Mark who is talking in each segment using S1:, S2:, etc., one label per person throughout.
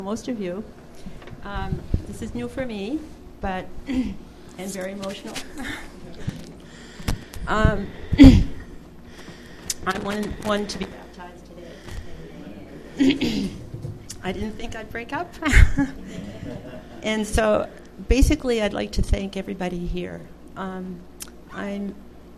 S1: Most of you. This is new for me, but and very emotional. I'm one to be baptized today. I didn't think I'd break up. And so basically I'd like to thank everybody here. I'm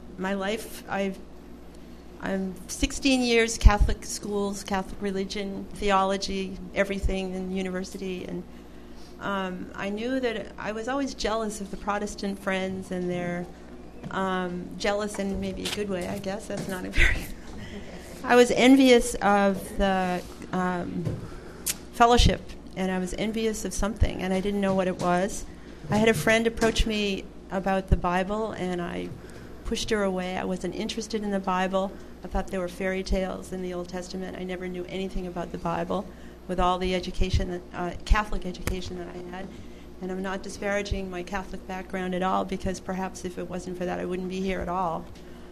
S1: 16 years Catholic schools, Catholic religion, theology, everything in university, and I knew that I was always jealous of the Protestant friends, and they're jealous in maybe a good way, I guess. That's not a very... I was envious of the fellowship, and I was envious of something, and I didn't know what it was. I had a friend approach me about the Bible, and I pushed her away. I wasn't interested in the Bible. I thought there were fairy tales in the Old Testament. I never knew anything about the Bible with all the education, Catholic education that I had. And I'm not disparaging my Catholic background at all, because perhaps if it wasn't for that, I wouldn't be here at all.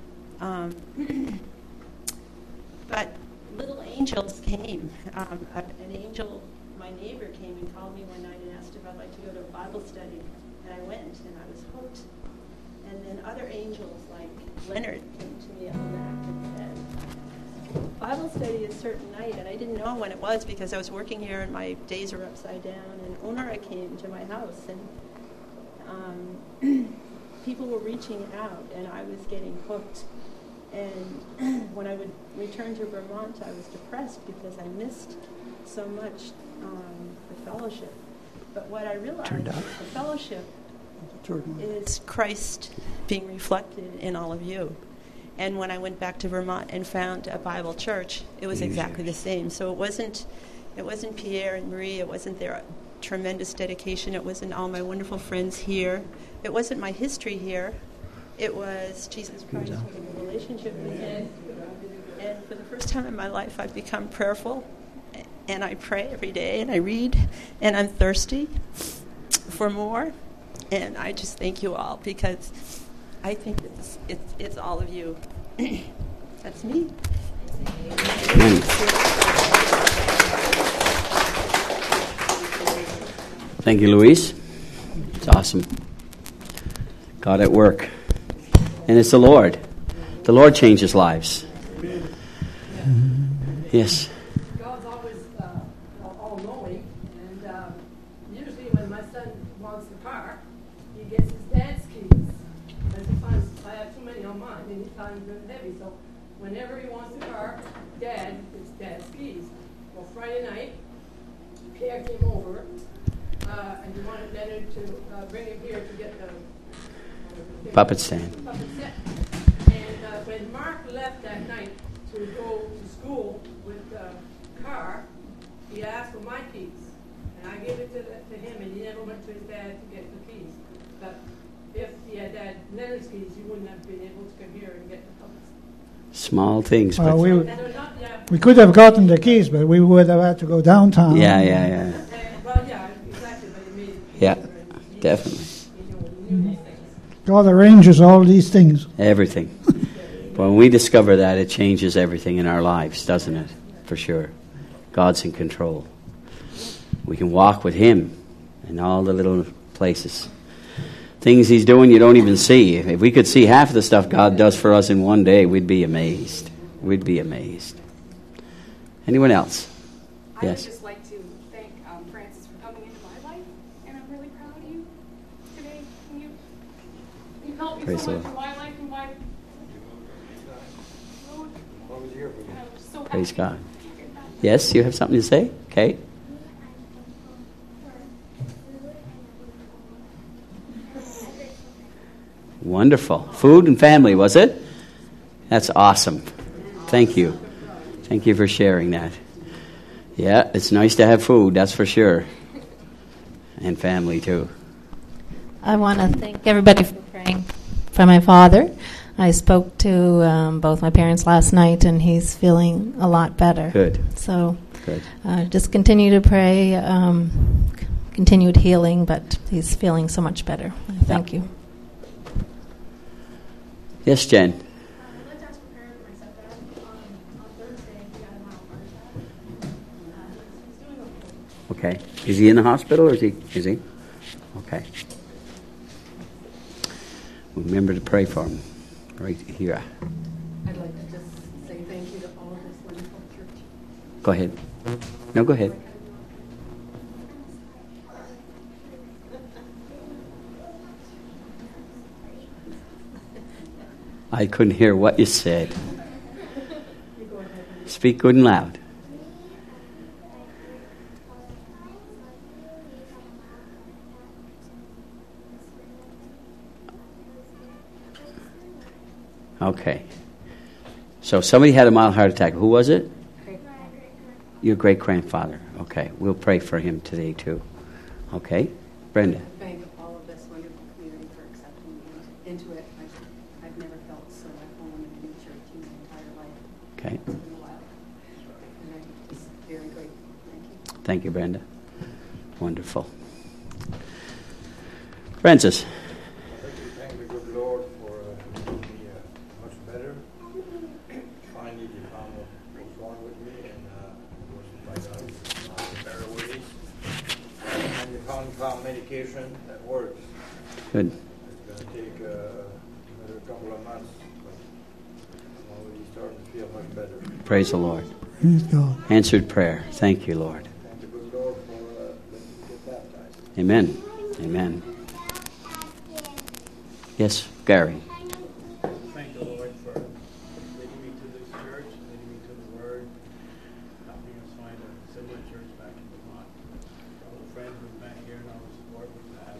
S1: But little angels came. An angel, my neighbor, came and called me one night and asked if I'd like to go to a Bible study. And I went, and I was hooked. And then other angels, like Leonard, came to me on the back and said, Bible study is a certain night, and I didn't know when it was because I was working here and my days are upside down. And Onora came to my house, and people were reaching out, and I was getting hooked. And when I would return to Vermont, I was depressed because I missed so much the fellowship. But what I realized is the fellowship is Christ being reflected in all of you. And when I went back to Vermont and found a Bible church, it was exactly the same. So it wasn't Pierre and Marie. It wasn't their tremendous dedication. It wasn't all my wonderful friends here. It wasn't my history here. It was Jesus Christ having a relationship with Him. And for the first time in my life, I've become prayerful. And I pray every day, and I read, and I'm thirsty for more. And I just thank you all, because I think it's all of you. That's me.
S2: Thank you, Louise. It's awesome. God at work. And it's the Lord. The Lord changes lives. Yes.
S3: God's always all-knowing, and usually when my son wants a car, he gets his dad's keys. And sometimes I have too many on mine, and he finds them heavy. So whenever he wants a car, Dad gets Dad's keys. Well, Friday night, Pierre came over, and he wanted Leonard to bring him here to get the
S2: puppet stand.
S3: And when Mark left that night to go to school with the car, he asked for my keys. And I gave it to him, and he never went to his dad to get the keys. But if he had Dad Leonard's keys, he wouldn't have been able to come here and get the puppets.
S2: Small things.
S4: Well, we could have gotten the keys, but we would have had to go downtown.
S2: Yeah.
S3: Well, yeah, exactly. But it made it
S2: Yeah,
S3: easier, and
S2: definitely.
S3: he knew these things.
S4: God arranges all these things.
S2: Everything. When we discover that, it changes everything in our lives, doesn't it? For sure. God's in control. We can walk with Him in all the little places. Things He's doing you don't even see. If we could see half of the stuff God does for us in one day, we'd be amazed. We'd be amazed. Anyone else? Yes.
S5: I would just like to thank Francis for coming into my life, and I'm really proud of you today. You helped me
S2: Praise
S5: so
S2: the
S5: much
S2: Lord.
S5: in my life and my road. I'm so
S2: Praise
S5: happy.
S2: God. Yes, you have something to say? Okay. Wonderful. Food and family, was it? That's awesome. Thank you. Thank you for sharing that. Yeah, it's nice to have food, that's for sure. And family, too.
S6: I want to thank everybody for praying for my father. I spoke to both my parents last night, and he's feeling a lot better.
S2: Good.
S6: So
S2: Good.
S6: just continue to pray, continued healing, but he's feeling so much better. Thank you.
S2: Yes, Jen.
S5: I'd like to ask for prayer for my stepdad. On Thursday, he had a mild heart attack. He's doing okay.
S2: Okay. Is he in the hospital or is he? Okay. Remember to pray for him. Right here.
S3: I'd like to just say thank you to all of this wonderful church.
S2: Go ahead. No, go ahead. I couldn't hear what you said. Speak good and loud. Okay. So somebody had a mild heart attack. Who was it? Your great-grandfather. Okay. We'll pray for him today, too. Okay. Brenda.
S3: Thank all of this wonderful community for accepting me into it. I've never felt so at home in a new church in my entire life.
S2: Okay.
S3: It's been a while. And I'm just very grateful. Thank you.
S2: Thank you, Brenda. Wonderful. Francis.
S7: I'd like to thank the good Lord for making me much better. Finally, they found what was wrong with me, and it wasn't by God. It was better ways. And they found medication that works.
S2: Good.
S7: It's going to take another couple of months, but I'm already starting to feel much better.
S2: Praise the Lord.
S4: Praise God.
S2: Answered prayer. Thank you, Lord.
S7: Thank the good Lord for letting me get baptized.
S2: Amen. Amen. Yes, Gary.
S8: Thank the Lord for leading me to this church, leading me to the Word, helping us find a similar church back in Vermont. All the friends we've met here and all the support we've had.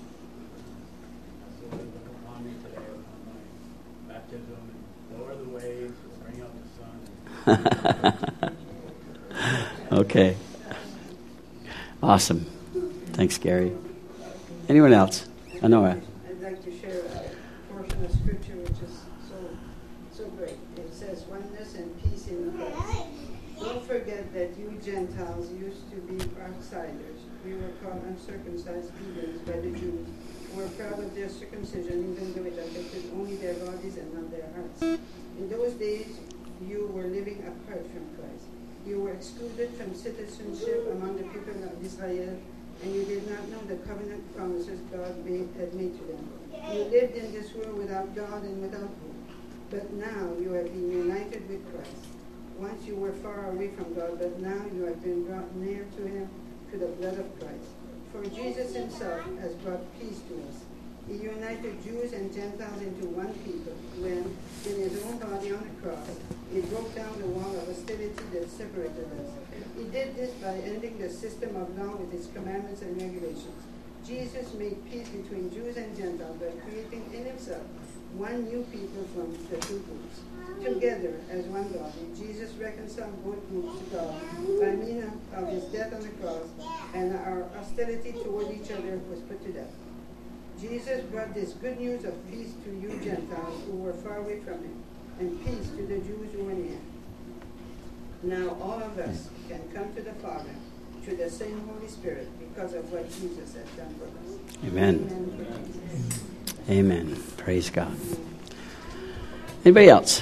S8: So Lord, look upon me today on my baptism and lower the waves, bring out the sun.
S2: Okay. Awesome. Thanks, Gary. Anyone else? Honora.
S9: I'd like to share a portion of scripture which is so great. It says, oneness and peace in Christ. Don't forget that you Gentiles used to be outsiders. We were called uncircumcised heathens by the Jews, who were proud of their circumcision, even though it affected only their bodies and not their hearts. In those days, you were living apart from Christ. You were excluded from citizenship among the people of Israel, and you did not know the covenant promises God had made to them. You lived in this world without God and without hope. But now you have been united with Christ. Once you were far away from God, but now you have been brought near to Him through the blood of Christ. For Jesus Himself has brought peace to us. He united Jews and Gentiles into one people when, in His own body on the cross, He broke down the wall of hostility that separated us. He did this by ending the system of law with His commandments and regulations. Jesus made peace between Jews and Gentiles by creating in Himself one new people from the two groups. Together, as one body, Jesus reconciled both groups to God by means of His death on the cross, and our hostility toward each other was put to death. Jesus brought this good news of peace to you Gentiles who were far away from Him, and peace to the Jews who were near. Now all of us can come to the Father through the same Holy Spirit because of what Jesus has done for us.
S2: Amen.
S9: Amen.
S2: Amen. Praise God. Anybody else?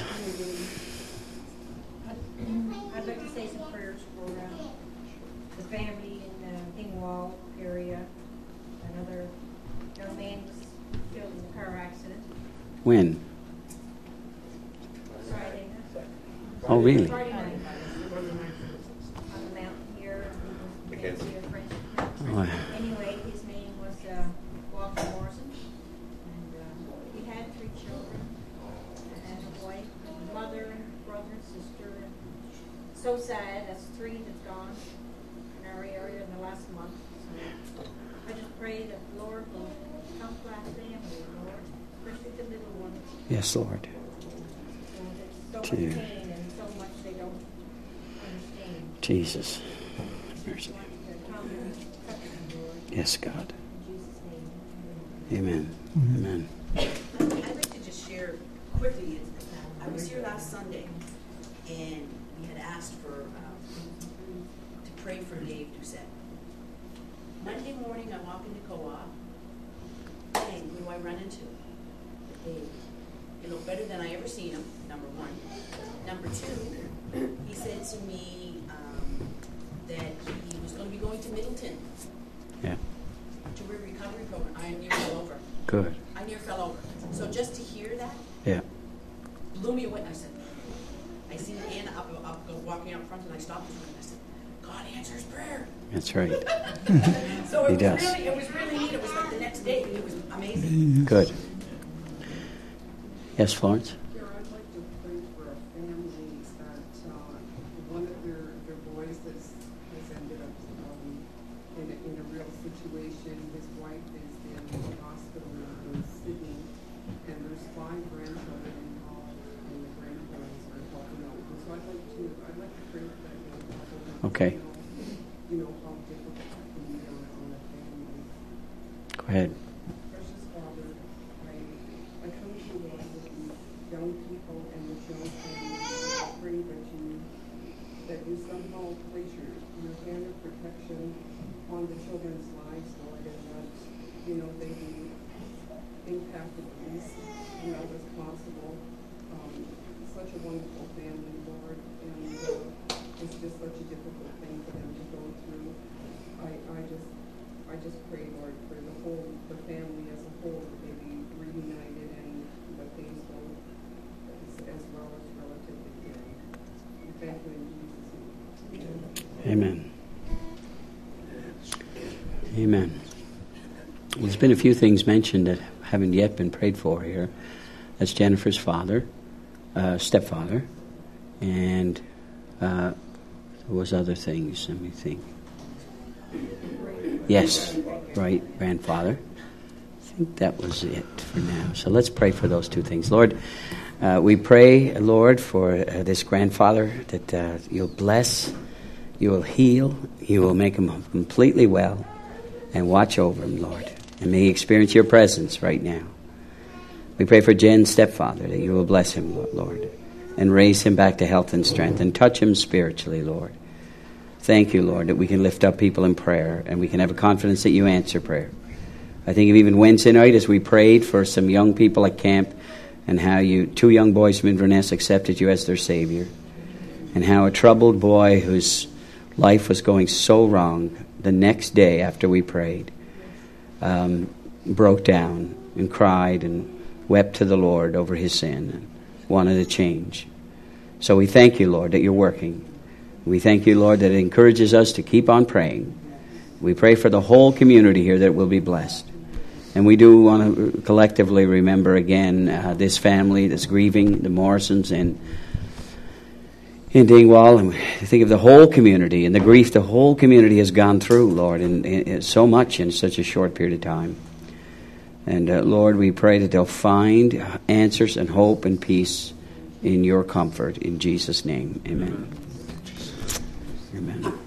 S10: I'd like to say some prayers for the family in the Dingwall area. Another young man was killed in a car accident
S2: When?
S10: Friday.
S2: Oh, really?
S10: Friday night. On the mountain here. We went to a French
S2: Oh,
S10: Anyway, his name was Walter Morrison. And he had 3 children and a wife, and mother, and brother, and sister. And so sad. That's 3 that's gone in our area in the last month. So I just pray that the Lord will comfort the family, Lord, especially the little ones.
S2: yes, Lord.
S10: There's so much pain and so much they don't understand.
S2: Jesus. Mercy.
S10: The common touch of the Lord.
S2: Yes, God.
S10: In Jesus' name.
S2: Amen. Amen.
S11: I'd like to just share quickly. I was here last Sunday, and we had asked to pray for Dave Doucette. Monday morning, I walk into co-op, and who do I run into? Dave. He looked better than I ever seen him, number one. Number two, he said to me that he was going to be going to Middleton.
S2: Yeah.
S11: To a recovery program. I near fell over.
S2: Good.
S11: I near fell over. So just to hear that
S2: Yeah.
S11: blew me away. I said, I seen Anna up walking out front, and I stopped her and I said, God answers prayer.
S2: That's right.
S11: So
S2: He
S11: it
S2: does.
S11: was really neat. It was like the next day. It was amazing.
S2: Good. Yes, Florence?
S12: Here, I'd like to pray for a family that one of their boys has ended up in a real situation. His wife is in the hospital in Sydney, and there's 5 grandchildren involved, and the grandparents are helping out. And so I'd like to pray for that young couple.
S2: Okay.
S12: You know how difficult it can be on a family.
S2: Go ahead.
S12: Precious Father, I come to you with these young people and this young family. I pray that you somehow place your hand of protection on the children's lives, Lord, and that, they be impacted at least, as possible. Such a wonderful family, Lord, and it's just such a difficult thing for them to go through. I just pray, Lord, for the family as a whole, that they be reunited and that things go as well as relatively good. We thank you in Jesus' name.
S2: Amen. Amen. Well, there's been a few things mentioned that haven't yet been prayed for here. That's Jennifer's father, stepfather, and there was other things. Let me think. Yes, right, grandfather. I think that was it for now. So let's pray for those 2 things. Lord, we pray, Lord, for this grandfather that you'll bless, you will heal, you will make him completely well, and watch over him, Lord. And may he experience your presence right now. We pray for Jen's stepfather, that you will bless him, Lord, and raise him back to health and strength, and touch him spiritually, Lord. Thank you, Lord, that we can lift up people in prayer, and we can have a confidence that you answer prayer. I think of even Wednesday night as we prayed for some young people at camp, and how 2 young boys from Inverness accepted you as their Savior, and how a troubled boy whose life was going so wrong, the next day after we prayed, broke down and cried and wept to the Lord over his sin and wanted to change. So we thank you, Lord, that you're working. We thank you, Lord, that it encourages us to keep on praying. We pray for the whole community here that it will be blessed. And we do want to collectively remember again this family that's grieving, the Morrisons in Dingwall. And we think of the whole community and the grief the whole community has gone through, Lord, and so much in such a short period of time. And Lord, we pray that they'll find answers and hope and peace in your comfort. In Jesus' name, amen. Amen.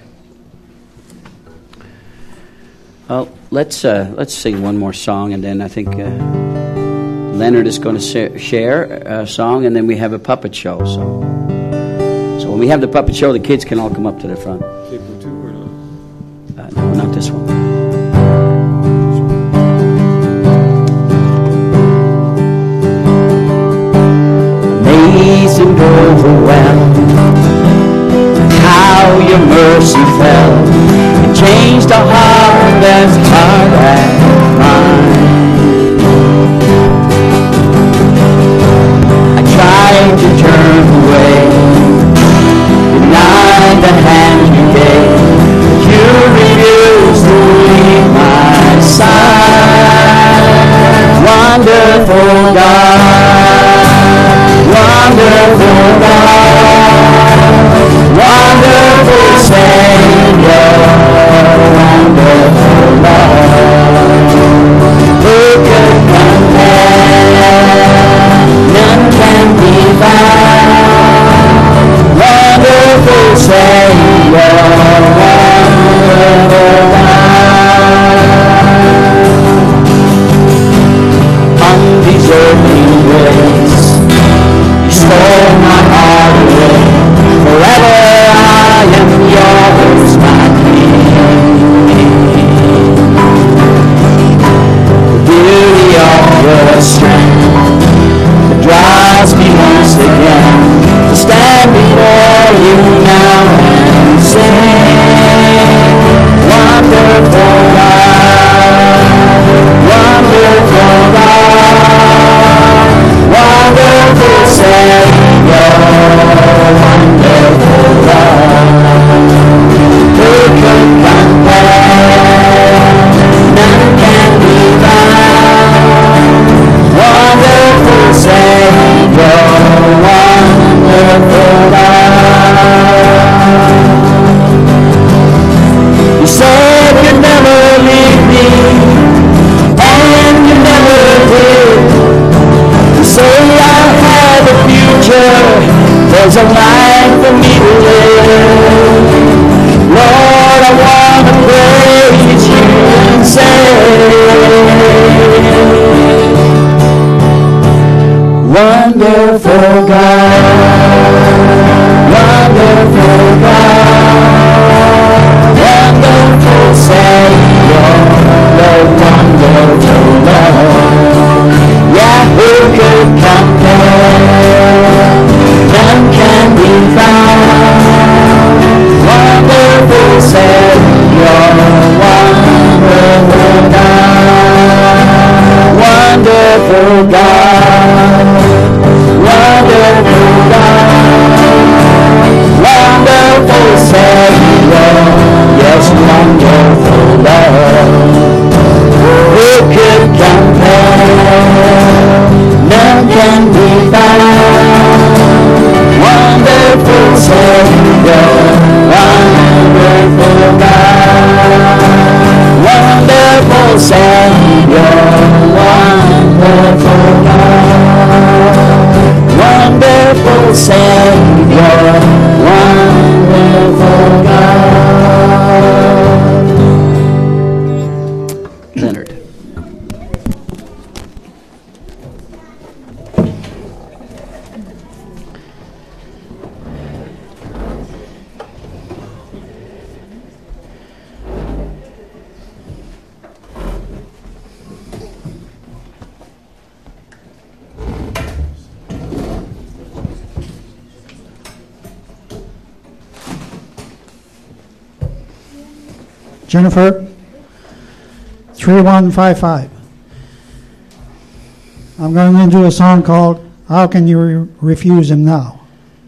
S2: Well, let's sing one more song, and then I think Leonard is going to share a song, and then we have a puppet show. So when we have the puppet show, the kids can all come up to the front.
S13: People too, or not?
S2: No, not this one. Amazing, overwhelmed, how your mercy fell and changed a heart as hard as mine. I tried to turn away, denied the hand you gave, but you refused to leave my side. Wonderful God, wonderful God, wonderful Savior, wonderful Lord. There's a life for me to live. Lord, I want to praise you and say, wonderful God, wonderful God, wonderful Savior, the wonderful Lord. Yeah, who could compare? None can be found. Wonderful Savior, wonderful God, wonderful God, wonderful God, wonderful Savior, yes, wonderful Lord. Who could compare? None can be found. Wonderful Savior, wonderful God, wonderful Savior, wonderful God, wonderful Savior, wonderful God. Leonard.
S4: Jennifer, 3155. I'm going to do a song called How Can You Refuse Him Now?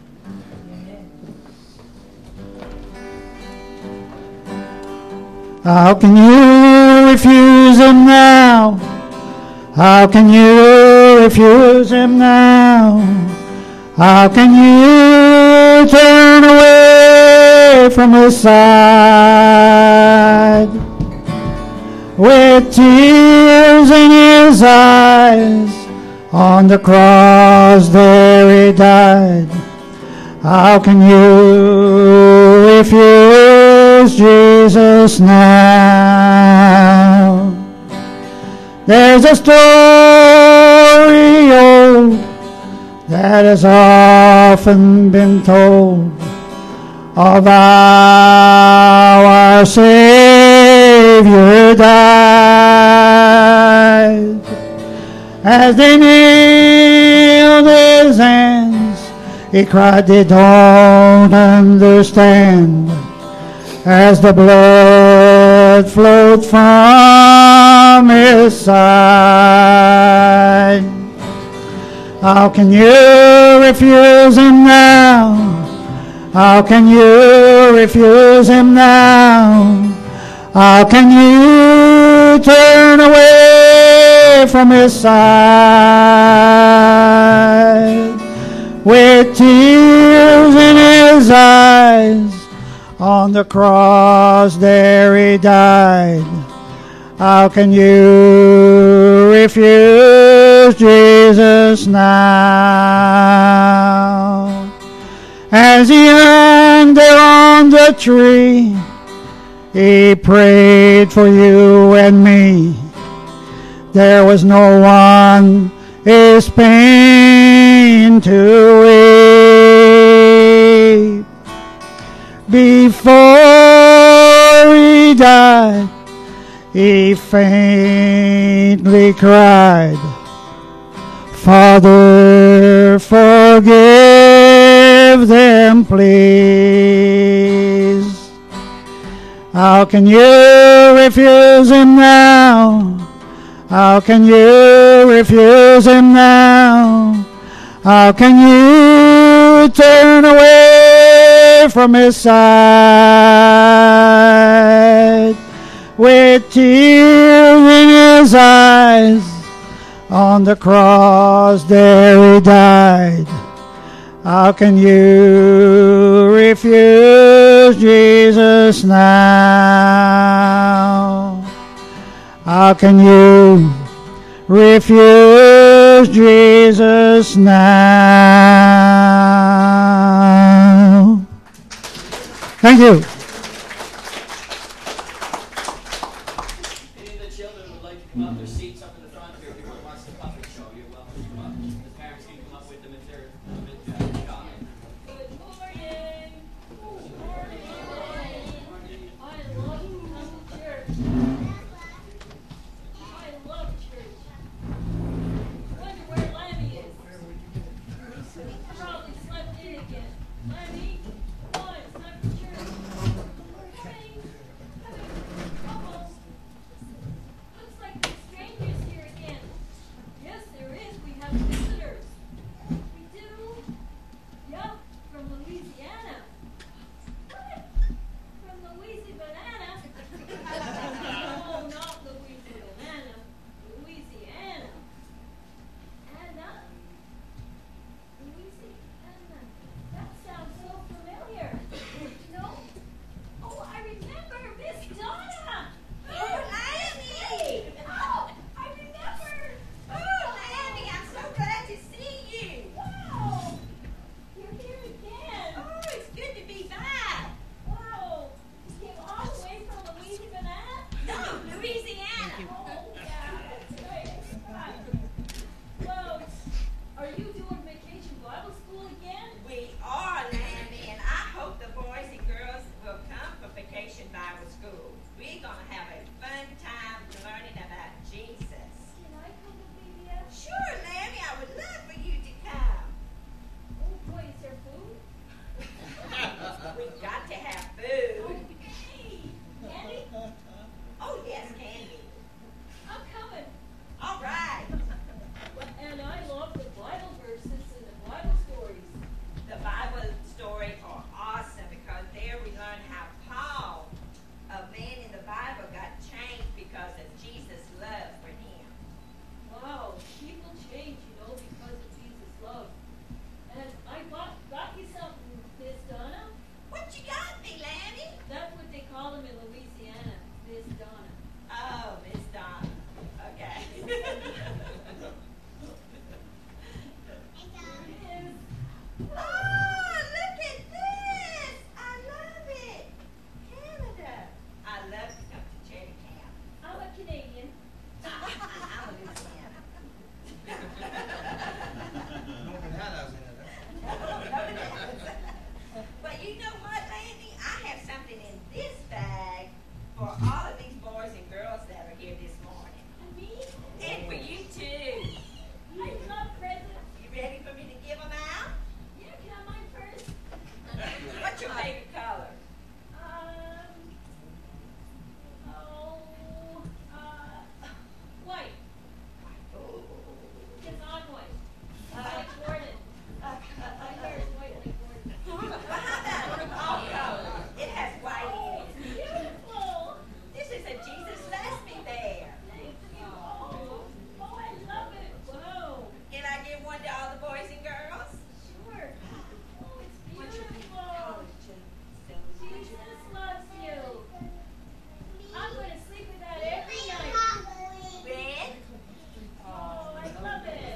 S4: How can you refuse him now? How can you refuse him now? How can you turn away from his side? With tears in his eyes, on the cross there he died. How can you refuse Jesus now? There's a story old that has often been told of how our Savior died. As they nailed his hands, he cried, they don't understand. As the blood flowed from his side. How can you refuse him now? How can you refuse him now? How can you turn away from his side? With tears in his eyes, on the cross there he died. How can you refuse Jesus now? As he hung there on the tree, he prayed for you and me. There was no one his pain to weep. Before he died, he faintly cried, Father, forgive them, please. How can you refuse him now? How can you refuse him now? How can you turn away from his side? With tears in his eyes, on the cross there he died. How can you refuse Jesus now? How can you refuse Jesus now? Thank you.
S2: Any of the children would like to come up, their seats up in the front here. If anyone wants to puppet show, you're welcome to come up. The parents can come up with them if they're a bit shy.
S10: Good morning. Good morning. I love to come to church. I love church. Wonder where Lammy is. Probably slept in again. Lammy, come on, it's time for church. Morning. Almost. Looks like there's strangers here again. Yes, there is. We have visitors. We do. Yup, from Louisiana. What? From Louisiana? No, not Louisiana. Louisiana. Anna? Louisiana. That sounds so familiar. No? Oh, I remember Miss Donna. Oh, Lanny! Oh, I remember. Oh, Lanny, I'm so glad to see you. Wow. You're here again. Oh, it's good to be back. Wow. You came all the way from Louisiana? No, Louisiana. Oh, yeah, that's right. I forgot. Well, are you doing vacation Bible school again?
S14: We are, Lanny, and I hope the boys and girls will come for Vacation Bible School. We're going to have a fun time learning about Jesus.
S10: Can I come with Lydia?
S14: Sure, Lanny, I would love for you to come.
S10: Oh, boy, is there food?
S14: We've got to have food.
S10: Hey, Candy,
S14: Oh, yes, Candy.
S10: I'm coming.
S14: All right.
S10: And I love the Bible verses and the Bible stories.
S14: The Bible stories are awesome because there we learn how Paul, a man in the Bible, got changed because of Jesus' love for him.
S10: Wow, people change, because of Jesus' love. And I got you something, Miss Donna.
S14: What you got me, Lanny?
S10: That's what they call them in Louisiana, Miss Donna.
S14: Oh, Miss Donna. Okay. Oh, look at this! I love it. Canada. I love to come to charity camp.
S10: I'm a Canadian.
S14: I'm a Louisiana. But you know what, Lanny? I have something in this bag for all of these boys and girls that are here this morning.
S10: And me?
S14: And for you too.
S10: I love presents.
S14: You ready for me to give them out?
S10: Yeah, can I have mine first?
S14: What's your favorite color?
S10: White.
S14: Oh.
S10: Because I'm white. Like Gordon. My hair is white like Gordon.
S14: Well, how about all colors? It has white in it.
S10: Beautiful.
S14: This is a Jesus Loves Me bear.
S10: Thank you. Oh, I love it. Whoa.
S14: Can I give one to all the boys and girls?
S10: Sure. Oh, it's beautiful. Jesus loves you. I'm going to sleep with that every night.
S14: Red?
S10: Oh, I love it.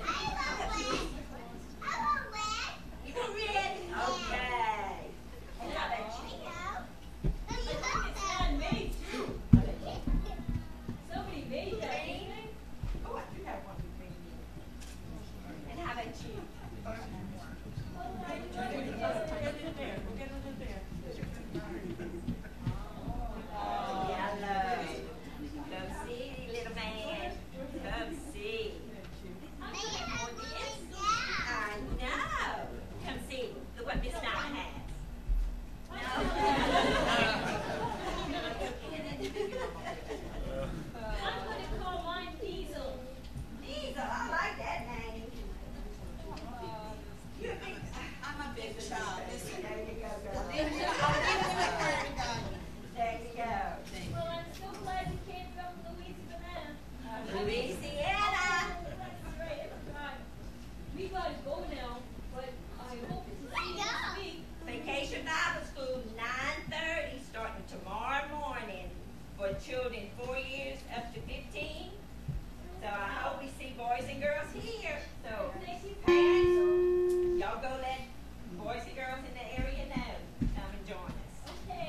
S14: You want red? Okay. And how about you?
S10: It's handmade too. Somebody made that, didn't they?
S14: Oh, I do have one with green in it. And how about you?
S10: Oh, I love it.
S14: Oh, yellow. Come see, little man. Come see. I know. Come see. Look what Miss Donna has.
S10: I'm going to call mine Diesel.
S14: Diesel, I like that name. You're a big, I'm a big child. There you go, girl. There you go.
S10: Well, I'm so glad you came from Louisiana.
S14: Louisiana.
S10: That's right, I forgot. We got to go now, but I hope to see you next week.
S14: Vacation Bible School, 9:30, starting tomorrow morning for children 4 years up to 15. So I hope we see boys and girls here. So parents, y'all go let boys and girls in the area know. Come and join us.
S10: Okay.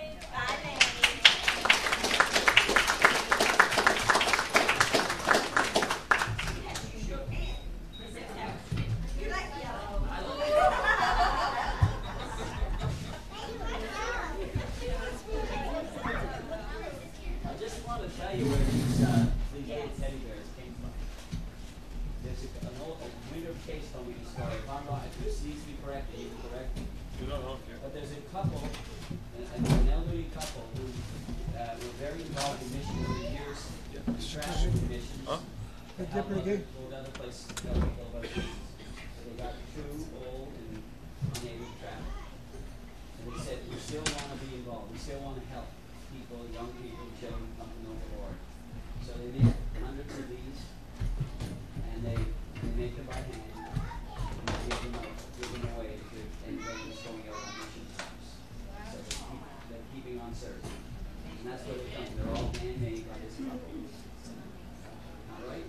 S2: tell you where these little teddy bears came from. There's an old winter case on me story. If I'm wrong, if this needs to be corrected, you can correct me. But there's a couple, an elderly couple who were very involved in mission for years, traveling missions. Moved other places, other places. So they got too old and unable to travel. And they said, we still want to be involved. We still want to help people, young people, children come to know the Lord. So they make hundreds of these, and they make them by hand, and they give them away to anybody who's going out on mission trips. So they're keeping on serving. And that's where they come. They're all handmade by this couple. All right?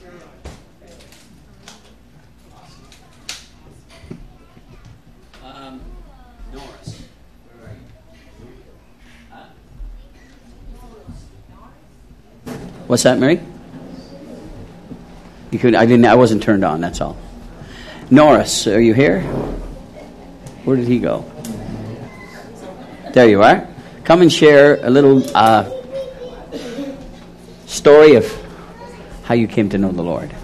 S2: Awesome. Norris, where are you? Huh? What's that, Mary? You could. I wasn't turned on. That's all. Norris, are you here? Where did he go? There you are. Come and share a little story of how you came to know the Lord.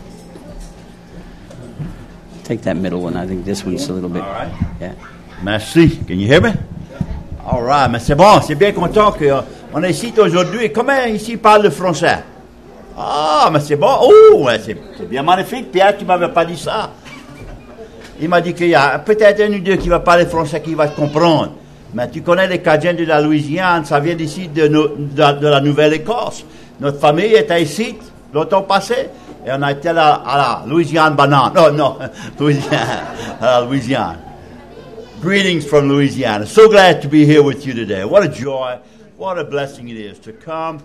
S2: Take that middle one. I think this one's a little bit.
S15: All right.
S2: Yeah.
S15: Merci. Can you hear me? All right. Mais c'est bon. C'est bien content qu'on est ici aujourd'hui. Comment ici parle le français? Ah, mais c'est bon. Oh, ouais, c'est bien magnifique. Pierre, tu m'avais pas dit ça. Il m'a dit qu'il y a peut-être un ou deux qui va parler français qui va te comprendre. Mais tu connais les Cajuns de la Louisiane, ça vient d'ici de la Nouvelle-Écosse. Notre famille était ici l'automne passé et on a été à la Louisiane banane. Non, Louisiane, à la Louisiane. Greetings from Louisiana. So glad to be here with you today. What a joy, what a blessing it is to come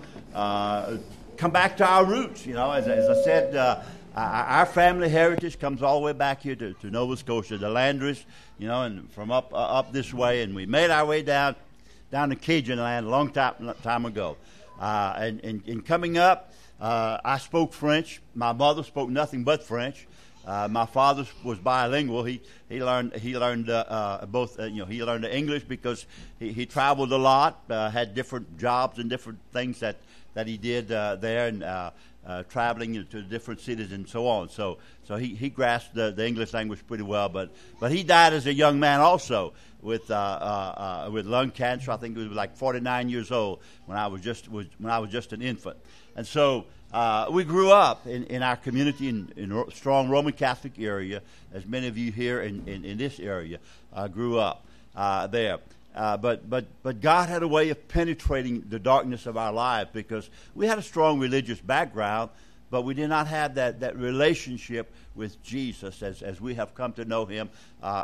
S15: back to our roots. You know, as I said, our family heritage comes all the way back here to Nova Scotia, the Landrys, you know, and from up this way, and we made our way down to Cajun land a long time ago. And in coming up, I spoke French. My mother spoke nothing but French. My father was bilingual. He learned both. He learned English because he traveled a lot, had different jobs and different things that he did there, and traveling to different cities and so on. So he grasped the English language pretty well. But he died as a young man also with lung cancer. I think he was like 49 years old when I was just an infant. And so we grew up in our community in a strong Roman Catholic area, as many of you here in this area grew up there. But God had a way of penetrating the darkness of our lives because we had a strong religious background, but we did not have that relationship with Jesus as we have come to know Him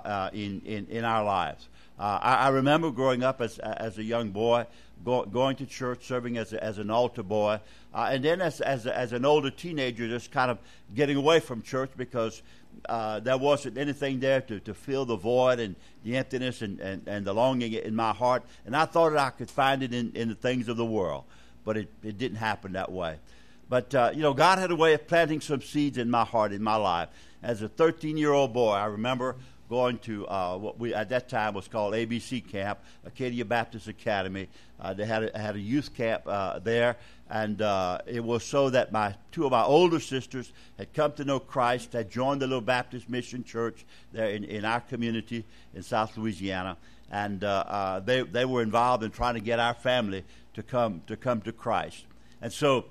S15: in our lives. I remember growing up as a young boy, going to church, serving as an altar boy, and then as an older teenager, just kind of getting away from church because there wasn't anything there to fill the void and the emptiness and the longing in my heart. And I thought that I could find it in the things of the world, but it didn't happen that way. But, God had a way of planting some seeds in my heart, in my life. As a 13-year-old boy, I remember going to what we at that time was called ABC Camp, Acadia Baptist Academy. They had a youth camp there, and it was so that two of my older sisters had come to know Christ, had joined the little Baptist Mission Church there in our community in South Louisiana, and they were involved in trying to get our family to come to Christ. And so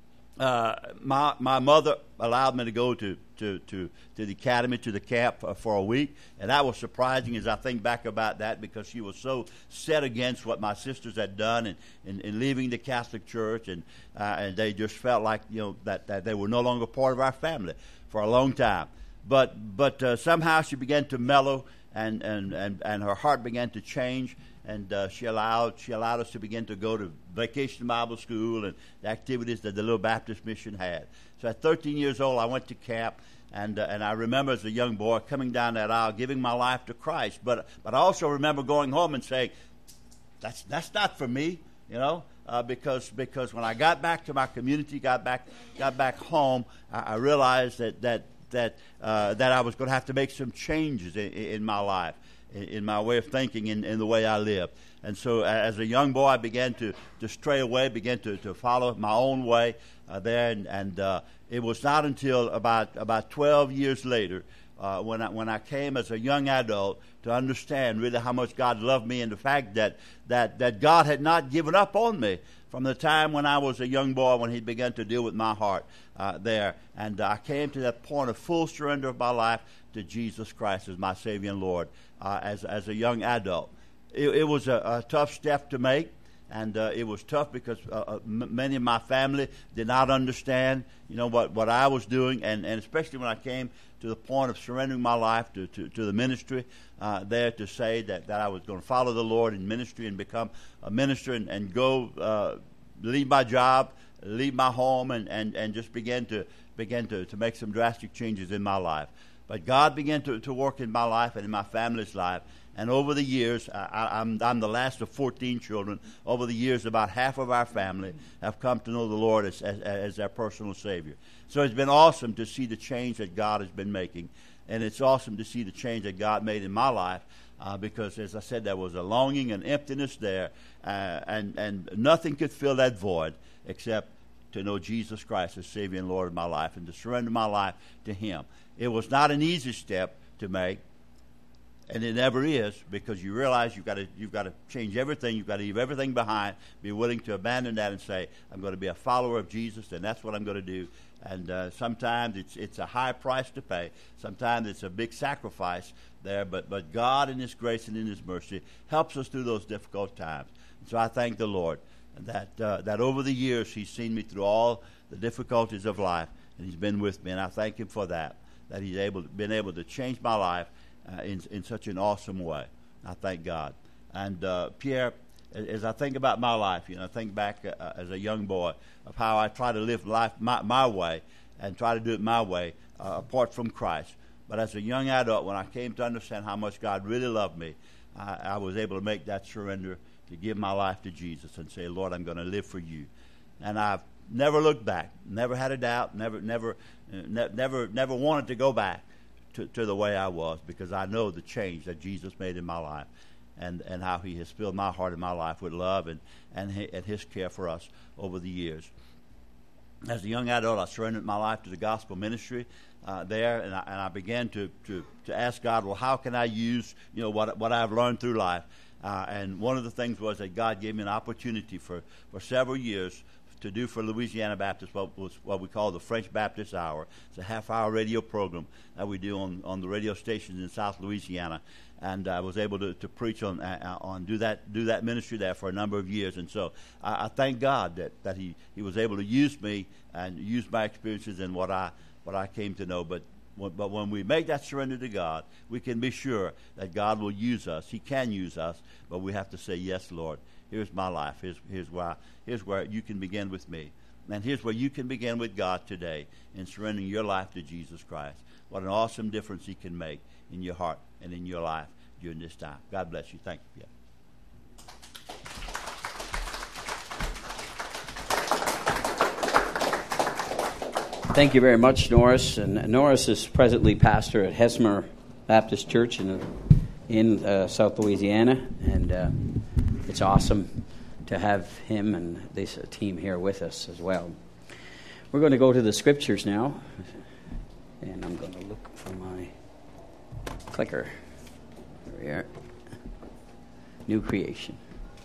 S15: my mother allowed me to go to the academy, to the camp for a week, and that was surprising as I think back about that because she was so set against what my sisters had done in leaving the Catholic Church, and they just felt like that they were no longer part of our family for a long time. But somehow she began to mellow, and her heart began to change. And she allowed us to begin to go to Vacation Bible School and the activities that the little Baptist mission had. So at 13 years old, I went to camp, and I remember as a young boy coming down that aisle, giving my life to Christ. But I also remember going home and saying, "That's not for me," because when I got back to my community, got back home, I realized that I was going to have to make some changes in my life. in my way of thinking, in the way I live. And so as a young boy, I began to stray away, began to follow my own way there. And it was not until about 12 years later when I came as a young adult to understand really how much God loved me, and the fact that God had not given up on me from the time when I was a young boy, when He began to deal with my heart there. And I came to that point of full surrender of my life to Jesus Christ as my Savior and Lord as a young adult. It was a tough step to make, and it was tough because many of my family did not understand, what I was doing, and especially when I came to the point of surrendering my life to the ministry there, to say that I was going to follow the Lord in ministry and become a minister and go leave my job, leave my home, and just begin to make some drastic changes in my life. But God began to work in my life and in my family's life. And over the years, I'm the last of 14 children. Over the years, about half of our family have come to know the Lord as their personal Savior. So it's been awesome to see the change that God has been making. And it's awesome to see the change that God made in my life because, as I said, there was a longing and emptiness there. And nothing could fill that void except to know Jesus Christ as Savior and Lord of my life and to surrender my life to Him. It was not an easy step to make. And it never is, because you realize you've got to change everything. You've got to leave everything behind. Be willing to abandon that and say, I'm going to be a follower of Jesus, and that's what I'm going to do. And sometimes it's a high price to pay. Sometimes it's a big sacrifice there. But God, in His grace and in His mercy, helps us through those difficult times. And so I thank the Lord that over the years He's seen me through all the difficulties of life, and He's been with me. And I thank Him for that He's been able to change my life in such an awesome way. I thank God. And Pierre, as I think about my life, I think back as a young boy of how I try to live life my way and try to do it my way apart from Christ. But as a young adult, when I came to understand how much God really loved me, I was able to make that surrender to give my life to Jesus and say, Lord, I'm going to live for You. And I've never looked back, never had a doubt, never wanted to go back to the way I was, because I know the change that Jesus made in my life and how He has filled my heart and my life with love and His care for us over the years. As a young adult, I surrendered my life to the gospel ministry there, and I began to ask God, well, how can I use what I've learned through life? And one of the things was that God gave me an opportunity for several years to do for Louisiana Baptist what we call the French Baptist Hour. It's a half-hour radio program that we do on the radio stations in South Louisiana, and I was able to preach on do that ministry there for a number of years. And so I thank God that He was able to use me and use my experiences and what I came to know. But when we make that surrender to God, we can be sure that God will use us. He can use us, but we have to say, yes, Lord. Here's my life. Here's where you can begin with me. And here's where you can begin with God today in surrendering your life to Jesus Christ. What an awesome difference He can make in your heart and in your life during this time. God bless you. Thank you.
S2: Thank you very much, Norris. And Norris is presently pastor at Hesmer Baptist Church in South Louisiana. And it's awesome to have him and this team here with us as well. We're going to go to the scriptures now. And I'm going to look for my clicker. There we are. New creation.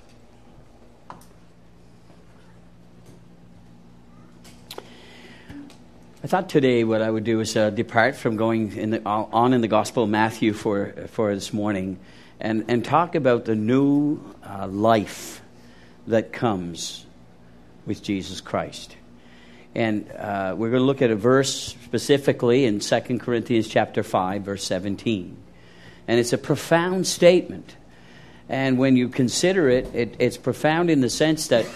S2: I thought today what I would do is depart from going on in the Gospel of Matthew for this morning and talk about the new life that comes with Jesus Christ. And we're going to look at a verse specifically in 2 Corinthians chapter 5, verse 17. And it's a profound statement. And when you consider it, it's profound in the sense that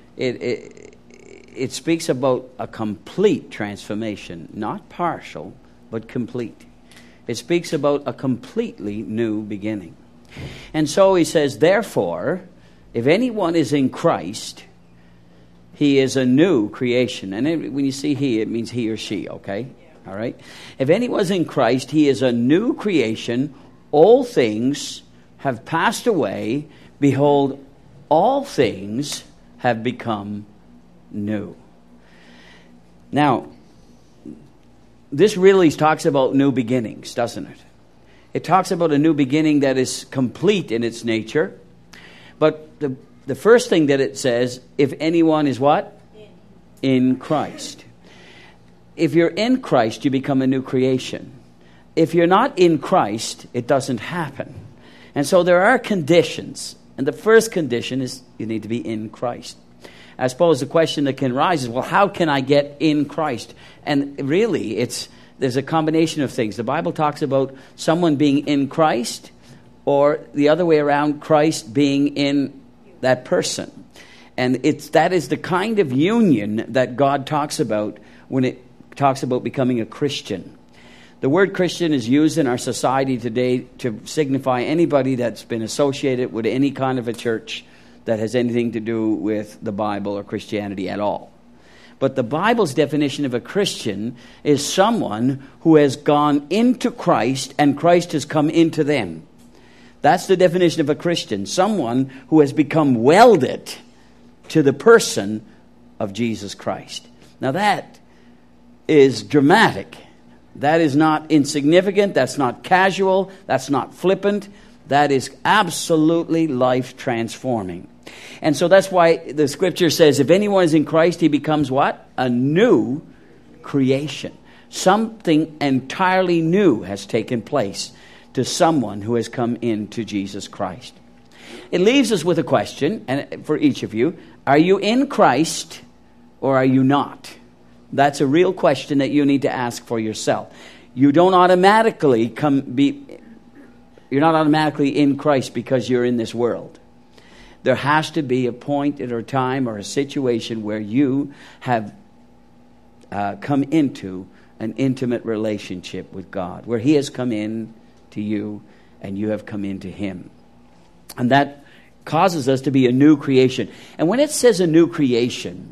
S2: it speaks about a complete transformation, not partial, but complete. It speaks about a completely new beginning. And so he says, therefore, if anyone is in Christ, he is a new creation. And when you see he, it means he or she, okay? All right? If anyone's in Christ, he is a new creation. All things have passed away. Behold, all things have become new. Now, this really talks about new beginnings, doesn't it? It talks about a new beginning that is complete in its nature. But the first thing that it says, if anyone is what? In Christ. If you're in Christ, you become a new creation. If you're not in Christ, it doesn't happen. And so there are conditions. And the first condition is you need to be in Christ. I suppose the question that can rise is, well, how can I get in Christ? And really, there's a combination of things. The Bible talks about someone being in Christ, or the other way around, Christ being in that person. And that is the kind of union that God talks about when it talks about becoming a Christian. The word Christian is used in our society today to signify anybody that's been associated with any kind of a church that has anything to do with the Bible or Christianity at all. But the Bible's definition of a Christian is someone who has gone into Christ and Christ has come into them. That's the definition of a Christian. Someone who has become welded to the person of Jesus Christ. Now that is dramatic. That is not insignificant. That's not casual. That's not flippant. That is absolutely life transforming. And so that's why the scripture says, if anyone is in Christ, he becomes what? A new creation. Something entirely new has taken place to someone who has come into Jesus Christ. It leaves us with a question, and for each of you, are you in Christ or are you not? That's a real question that you need to ask for yourself. You don't automatically you're not automatically in Christ because you're in this world. There has to be a point or a time or a situation where you have come into an intimate relationship with God, where he has come in to you and you have come into him. And that causes us to be a new creation. And when it says a new creation,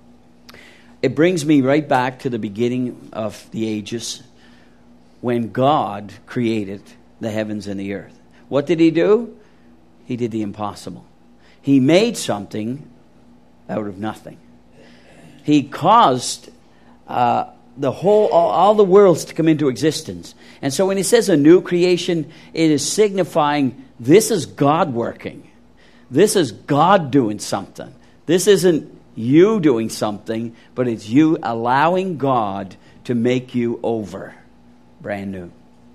S2: it brings me right back to the beginning of the ages when God created the heavens and the earth. What did he do? He did the impossible. He made something out of nothing. He caused all the worlds to come into existence. And so when he says a new creation, it is signifying this is God working. This is God doing something. This isn't you doing something, but it's you allowing God to make you over. Brand new.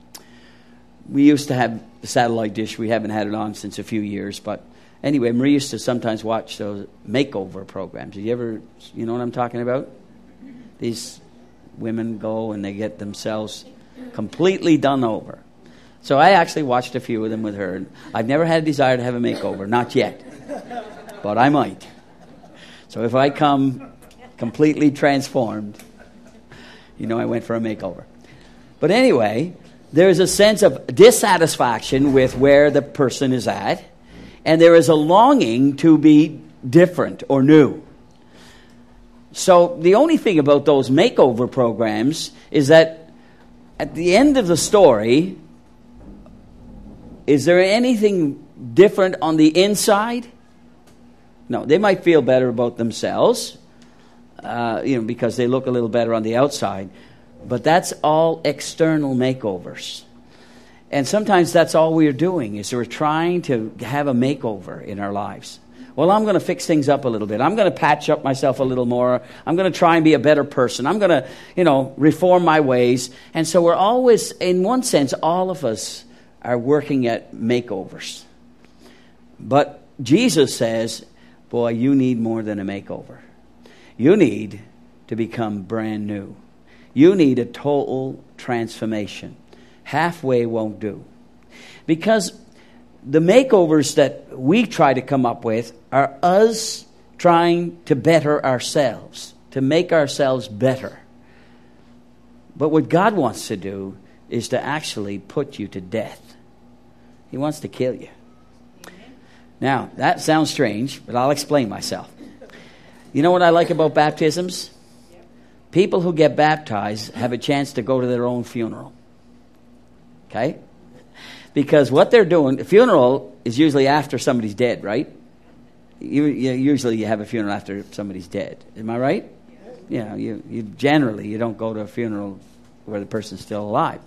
S2: We used to have the satellite dish. We haven't had it on since a few years, but anyway, Marie used to sometimes watch those makeover programs. Did you ever, you know what I'm talking about? These women go and they get themselves completely done over. So I actually watched a few of them with her. I've never had a desire to have a makeover, not yet, but I might. So if I come completely transformed, you know I went for a makeover. But anyway, there's a sense of dissatisfaction with where the person is at, and there is a longing to be different or new. So the only thing about those makeover programs is that at the end of the story, is there anything different on the inside? No, they might feel better about themselves, because they look a little better on the outside. But that's all external makeovers. And sometimes that's all we're doing, is we're trying to have a makeover in our lives. Well, I'm going to fix things up a little bit. I'm going to patch up myself a little more. I'm going to try and be a better person. I'm going to, reform my ways. And so we're always, in one sense, all of us are working at makeovers. But Jesus says, boy, you need more than a makeover. You need to become brand new. You need a total transformation. Halfway won't do. Because the makeovers that we try to come up with are us trying to better ourselves, to make ourselves better. But what God wants to do is to actually put you to death. He wants to kill you. Now, that sounds strange, but I'll explain myself. You know what I like about baptisms? People who get baptized have a chance to go to their own funeral. Okay? Because what they're doing, a funeral is usually after somebody's dead, right? Usually you have a funeral after somebody's dead. Am I right? Yeah. You generally, you don't go to a funeral where the person's still alive.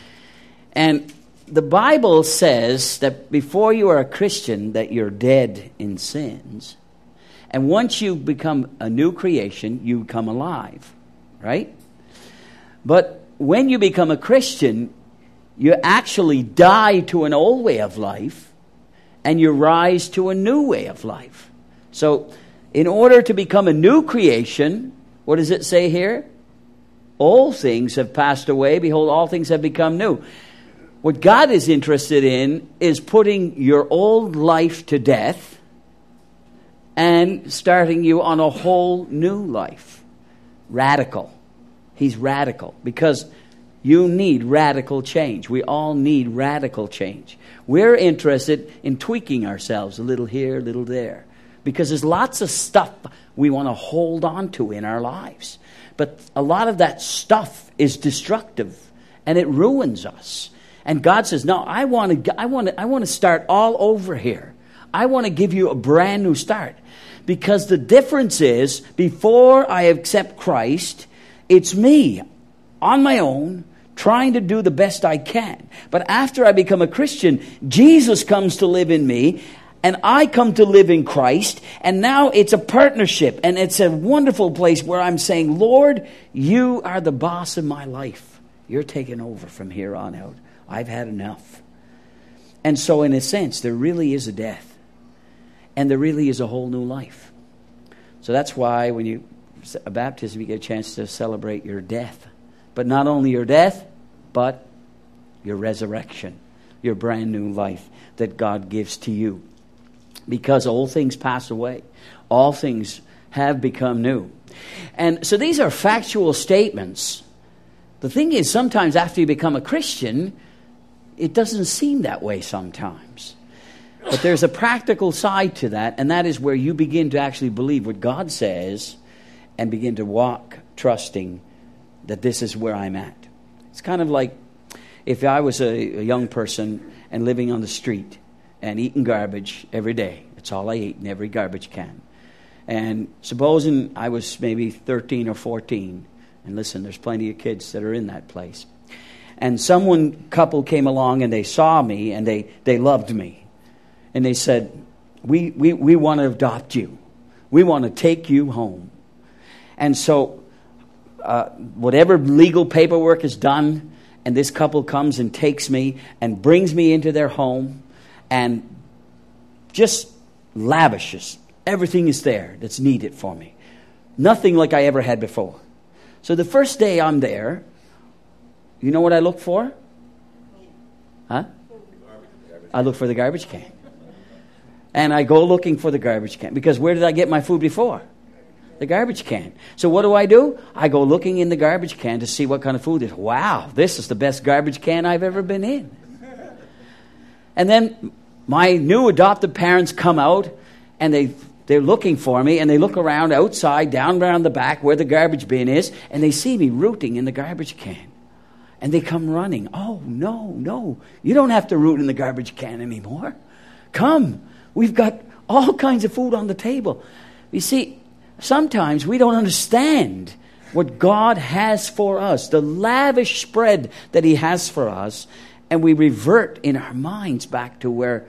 S2: And the Bible says that before you are a Christian, that you're dead in sins. And once you become a new creation, you become alive, right? But when you become a Christian, you actually die to an old way of life and you rise to a new way of life. So in order to become a new creation, what does it say here? All things have passed away. Behold, all things have become new. What God is interested in is putting your old life to death and starting you on a whole new life. Radical. He's radical because you need radical change. We all need radical change. We're interested in tweaking ourselves a little here, a little there, because there's lots of stuff we want to hold on to in our lives. But a lot of that stuff is destructive and it ruins us. And God says, no, I want to start all over here. I want to give you a brand new start. Because the difference is, before I accept Christ, it's me on my own trying to do the best I can. But after I become a Christian, Jesus comes to live in me, and I come to live in Christ, and now it's a partnership, and it's a wonderful place where I'm saying, Lord, you are the boss of my life. You're taking over from here on out. I've had enough. And so in a sense, there really is a death. And there really is a whole new life. So that's why when you a baptism, you get a chance to celebrate your death. But not only your death, but your resurrection. Your brand new life that God gives to you. Because all things pass away. All things have become new. And so these are factual statements. The thing is, sometimes after you become a Christian, it doesn't seem that way sometimes. But there's a practical side to that, and that is where you begin to actually believe what God says and begin to walk trusting that this is where I'm at. It's kind of like if I was a young person and living on the street and eating garbage every day. It's all I ate in every garbage can. And supposing I was maybe 13 or 14, and listen, there's plenty of kids that are in that place. And couple came along and they saw me and they loved me. And they said, we want to adopt you. We want to take you home. And so whatever legal paperwork is done, and this couple comes and takes me and brings me into their home and just lavishes. Everything is there that's needed for me. Nothing like I ever had before. So the first day I'm there, you know what I look for? Huh? I look for the garbage can. And I go looking for the garbage can. Because where did I get my food before? The garbage can. So what do? I go looking in the garbage can to see what kind of food it is. Wow, this is the best garbage can I've ever been in. And then my new adopted parents come out and they're looking for me, and they look around outside, down around the back where the garbage bin is, and they see me rooting in the garbage can. And they come running. Oh, no. You don't have to root in the garbage can anymore. Come. We've got all kinds of food on the table. You see, sometimes we don't understand what God has for us, the lavish spread that He has for us, and we revert in our minds back to where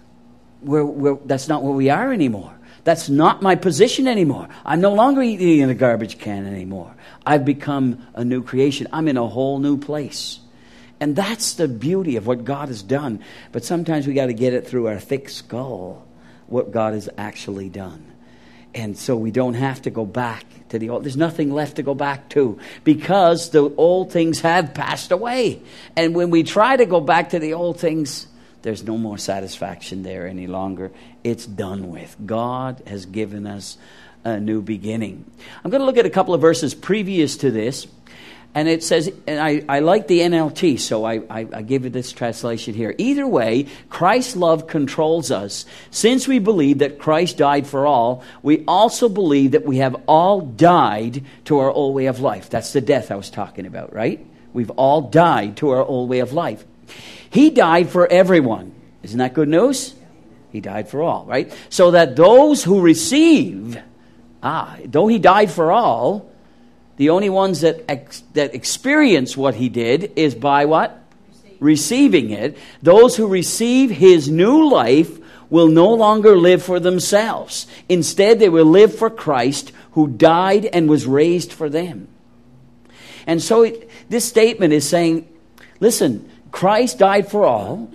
S2: that's not where we are anymore. That's not my position anymore. I'm no longer eating in a garbage can anymore. I've become a new creation. I'm in a whole new place. And that's the beauty of what God has done. But sometimes we got to get it through our thick skull, what God has actually done. And so we don't have to go back to the old. There's nothing left to go back to because the old things have passed away. And when we try to go back to the old things, there's no more satisfaction there any longer. It's done with. God has given us a new beginning. I'm going to look at a couple of verses previous to this. And it says, and I like the NLT, so I give you this translation here. Either way, Christ's love controls us. Since we believe that Christ died for all, we also believe that we have all died to our old way of life. That's the death I was talking about, right? We've all died to our old way of life. He died for everyone. Isn't that good news? He died for all, right? So that those who receive, though he died for all, the only ones that experience what he did is by what? Receiving it. Those who receive his new life will no longer live for themselves. Instead, they will live for Christ, who died and was raised for them. And so this statement is saying, listen, Christ died for all,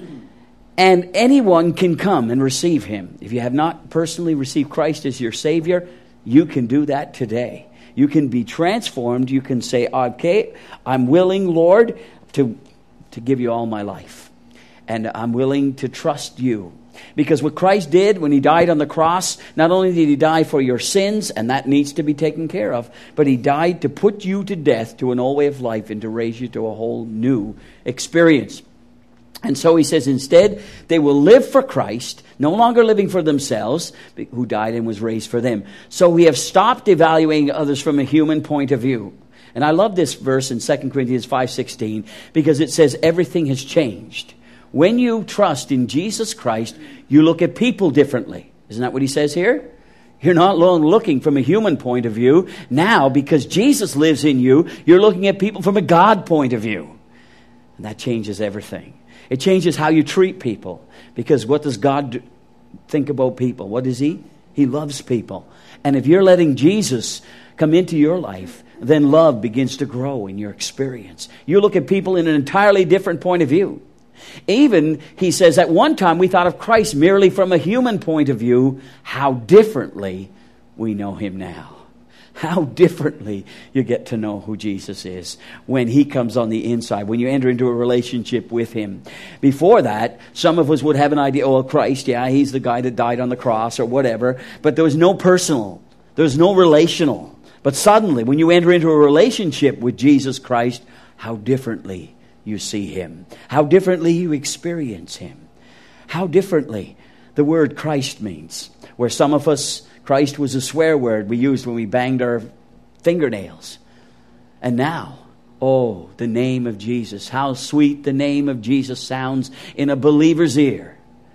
S2: and anyone can come and receive him. If you have not personally received Christ as your Savior, you can do that today. You can be transformed. You can say, okay, I'm willing, Lord, to give you all my life. And I'm willing to trust you. Because what Christ did when he died on the cross, not only did he die for your sins, and that needs to be taken care of, but he died to put you to death to an old way of life and to raise you to a whole new experience. And so he says instead they will live for Christ, no longer living for themselves, who died and was raised for them. So we have stopped evaluating others from a human point of view. And I love this verse in 2 Corinthians 5:16 because it says everything has changed. When you trust in Jesus Christ, you look at people differently. Isn't that what he says here? You're not looking from a human point of view. Now, because Jesus lives in you, you're looking at people from a God point of view. And that changes everything. It changes how you treat people. Because what does God think about people? What is he? He loves people. And if you're letting Jesus come into your life, then love begins to grow in your experience. You look at people in an entirely different point of view. Even, he says, at one time we thought of Christ merely from a human point of view. How differently we know him now. How differently you get to know who Jesus is when he comes on the inside, when you enter into a relationship with him. Before that, some of us would have an idea, oh, Christ, yeah, he's the guy that died on the cross or whatever. But there was no personal. There was no relational. But suddenly, when you enter into a relationship with Jesus Christ, how differently you see him. How differently you experience him. How differently the word Christ means. Where some of us, Christ was a swear word we used when we banged our fingernails. And now, oh, the name of Jesus. How sweet the name of Jesus sounds in a believer's ear.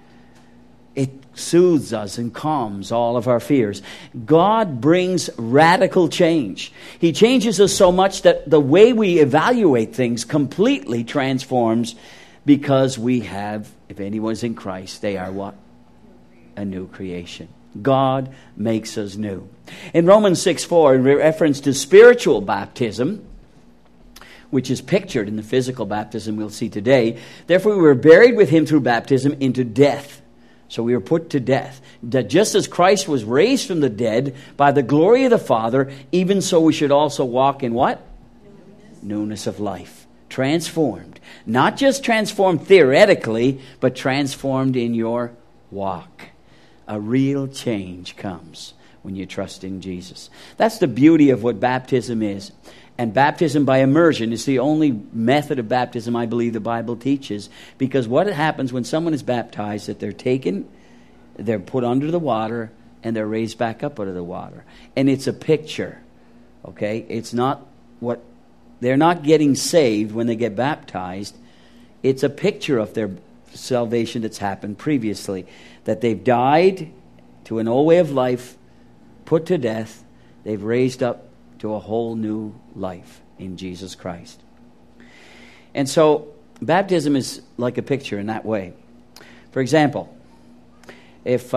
S2: It soothes us and calms all of our fears. God brings radical change. He changes us so much that the way we evaluate things completely transforms because we have, if anyone's in Christ, they are what? A new creation. God makes us new. In Romans 6:4, in reference to spiritual baptism, which is pictured in the physical baptism we'll see today, therefore we were buried with him through baptism into death. So we were put to death. That just as Christ was raised from the dead by the glory of the Father, even so we should also walk in what? Newness of life. Transformed. Not just transformed theoretically, but transformed in your walk. A real change comes when you trust in Jesus. That's the beauty of what baptism is. And baptism by immersion is the only method of baptism I believe the Bible teaches. Because what happens when someone is baptized, that they're taken, they're put under the water, and they're raised back up out of the water. And it's a picture. Okay? It's not what... They're not getting saved when they get baptized. It's a picture of their salvation that's happened previously. That they've died to an old way of life, put to death, they've raised up to a whole new life in Jesus Christ. And so, baptism is like a picture in that way. For example, if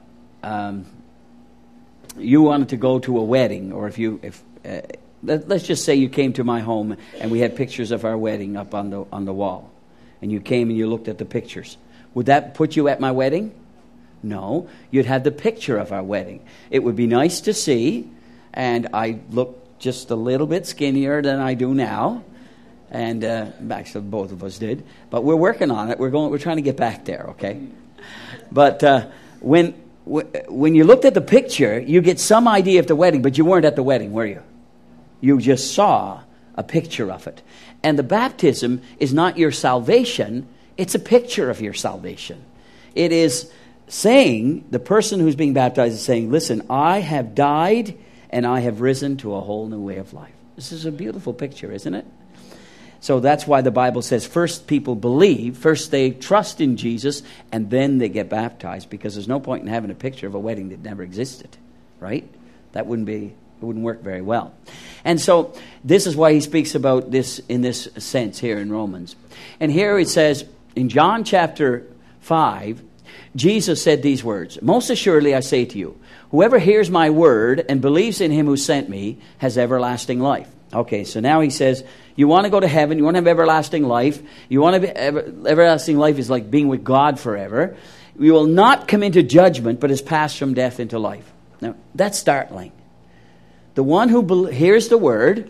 S2: you wanted to go to a wedding, or let's just say you came to my home and we had pictures of our wedding up on the wall, and you came and you looked at the pictures. Would that put you at my wedding? No, you'd have the picture of our wedding. It would be nice to see. And I look just a little bit skinnier than I do now. And actually, both of us did. But we're working on it. We're trying to get back there, okay? But when you looked at the picture, you get some idea of the wedding, but you weren't at the wedding, were you? You just saw a picture of it. And the baptism is not your salvation. It's a picture of your salvation. It is saying, the person who's being baptized is saying, listen, I have died and I have risen to a whole new way of life. This is a beautiful picture, isn't it? So that's why the Bible says first people believe, first they trust in Jesus, and then they get baptized, because there's no point in having a picture of a wedding that never existed, right? It wouldn't work very well. And so this is why he speaks about this in this sense here in Romans. And here it says, in John chapter 5, Jesus said these words, "Most assuredly I say to you, whoever hears my word and believes in him who sent me has everlasting life." Okay, so now he says, you want to go to heaven, you want to have everlasting life. You want to be, everlasting life is like being with God forever. You will not come into judgment, but is passed from death into life. Now, that's startling. The one who hears the word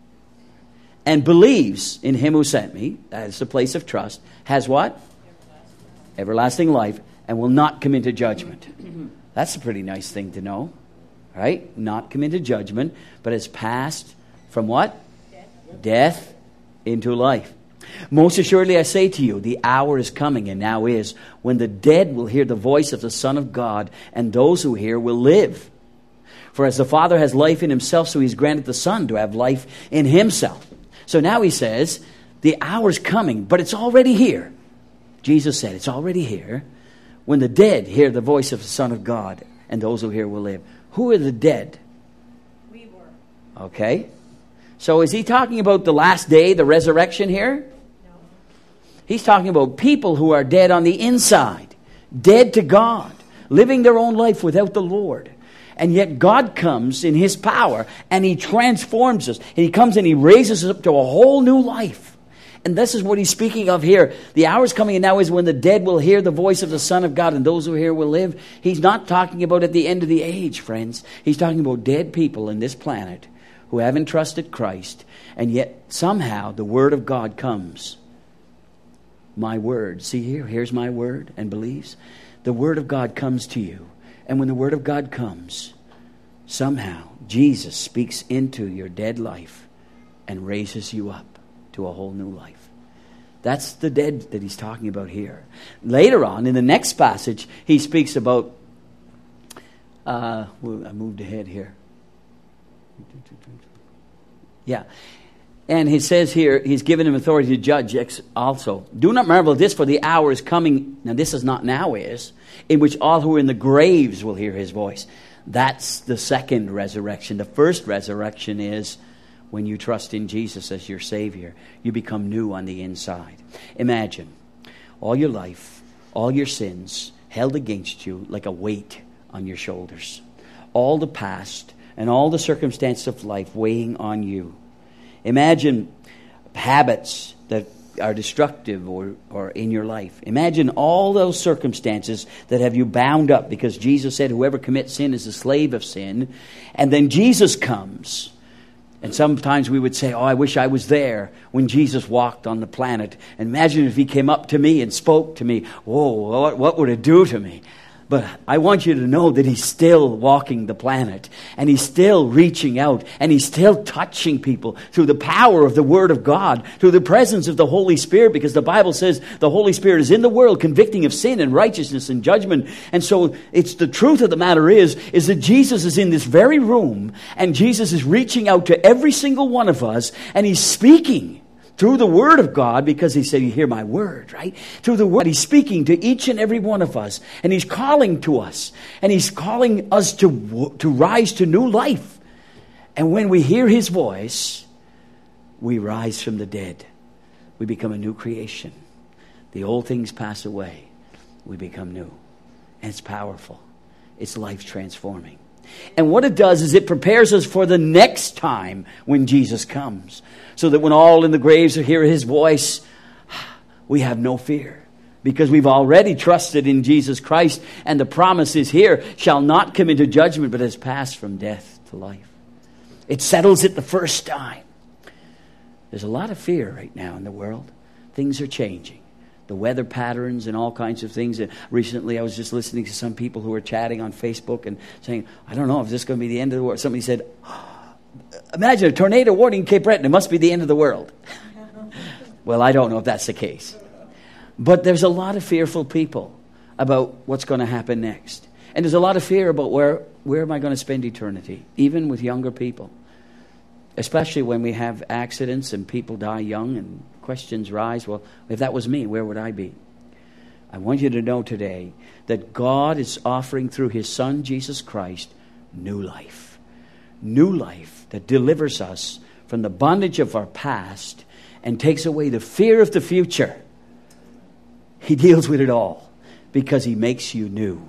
S2: and believes in him who sent me, that is the place of trust, has what? Everlasting life, and will not come into judgment. That's a pretty nice thing to know, right? Not come into judgment, but is passed from what? Death into life. Most assuredly I say to you, the hour is coming, and now is, when the dead will hear the voice of the Son of God, and those who hear will live. For as the Father has life in himself, so he's granted the Son to have life in himself. So now he says, the hour's coming, but it's already here. Jesus said, it's already here. When the dead hear the voice of the Son of God, and those who hear will live. Who are the dead?
S10: We were.
S2: Okay. So is he talking about the last day, the resurrection here?
S10: No.
S2: He's talking about people who are dead on the inside. Dead to God. Living their own life without the Lord. And yet God comes in his power and he transforms us. And he comes and he raises us up to a whole new life. And this is what he's speaking of here. The hour is coming and now is when the dead will hear the voice of the Son of God, and those who hear will live. He's not talking about at the end of the age, friends. He's talking about dead people in this planet who haven't trusted Christ. And yet somehow the word of God comes. My word. See here, here's my word, and believes. The word of God comes to you. And when the word of God comes, somehow Jesus speaks into your dead life and raises you up to a whole new life. That's the dead that he's talking about here. Later on, in the next passage, he speaks about... I moved ahead here. Yeah. And he says here, he's given him authority to judge also. Do not marvel at this, for the hour is coming. Now this is not now is, in which all who are in the graves will hear his voice. That's the second resurrection. The first resurrection is when you trust in Jesus as your Savior. You become new on the inside. Imagine all your life, all your sins held against you like a weight on your shoulders. All the past and all the circumstances of life weighing on you. Imagine habits that are destructive or in your life. Imagine all those circumstances that have you bound up, because Jesus said whoever commits sin is a slave of sin. And then Jesus comes. And sometimes we would say, oh, I wish I was there when Jesus walked on the planet. And imagine if he came up to me and spoke to me. Whoa, what would it do to me? But I want you to know that he's still walking the planet. And he's still reaching out. And he's still touching people through the power of the Word of God. Through the presence of the Holy Spirit. Because the Bible says the Holy Spirit is in the world convicting of sin and righteousness and judgment. And so it's the truth of the matter is that Jesus is in this very room. And Jesus is reaching out to every single one of us. And he's speaking through the Word of God, because he said, you hear my word, right? Through the Word, he's speaking to each and every one of us. And he's calling to us. And he's calling us to rise to new life. And when we hear his voice, we rise from the dead. We become a new creation. The old things pass away. We become new. And it's powerful. It's life transforming. And what it does is it prepares us for the next time when Jesus comes. So that when all in the graves hear his voice, we have no fear. Because we've already trusted in Jesus Christ. And the promise is here, shall not come into judgment, but has passed from death to life. It settles it the first time. There's a lot of fear right now in the world. Things are changing. The weather patterns and all kinds of things. And recently I was just listening to some people who were chatting on Facebook and saying, I don't know if this is going to be the end of the world. Somebody said, imagine a tornado warning in Cape Breton. It must be the end of the world. Well, I don't know if that's the case. But there's a lot of fearful people about what's going to happen next. And there's a lot of fear about where am I going to spend eternity, even with younger people. especially when we have accidents and people die young and questions rise. Well, if that was me, where would I be? I want you to know today that God is offering through His Son, Jesus Christ, new life. New life that delivers us from the bondage of our past and takes away the fear of the future. He deals with it all because He makes you new.